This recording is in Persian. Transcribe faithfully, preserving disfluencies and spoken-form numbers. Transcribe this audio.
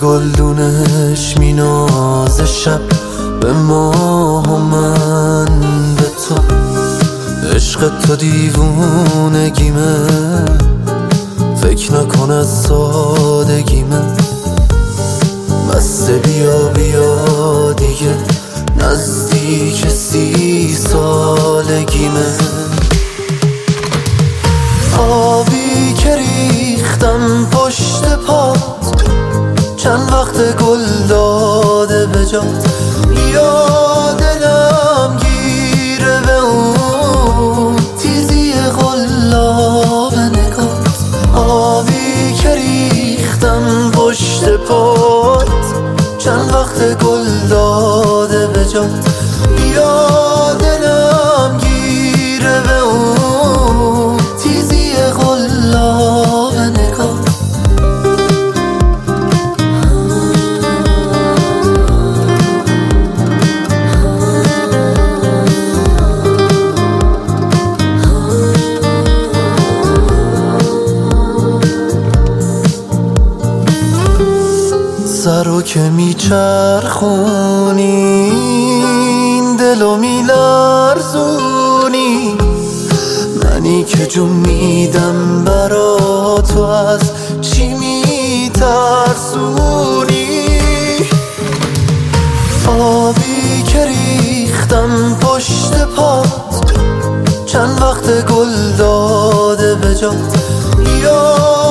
گلدونش مینازه شب به ماه و من به تو. عشق تو دیوونگیمه، فکر نکن از سادگیمه. بسته بیا بیا دیگه، نزدیک سی سالگیمه. آبی که ریختم پشت پات، چند وقت گل داده به جات. یا دلم گیره به اون تیزی غلاب نگات. آبی که ریختم پشت پات، چند وقت گل داده به جات. یا دلم گیره به اون تیزی غلاب نگات. سرو که میچرخونی، دلو میلرزونی. منی که جون میدم برا تو، از چی میترسونی؟ آبی که ریختم پشت پات، چند وقت گل داده به جات. یا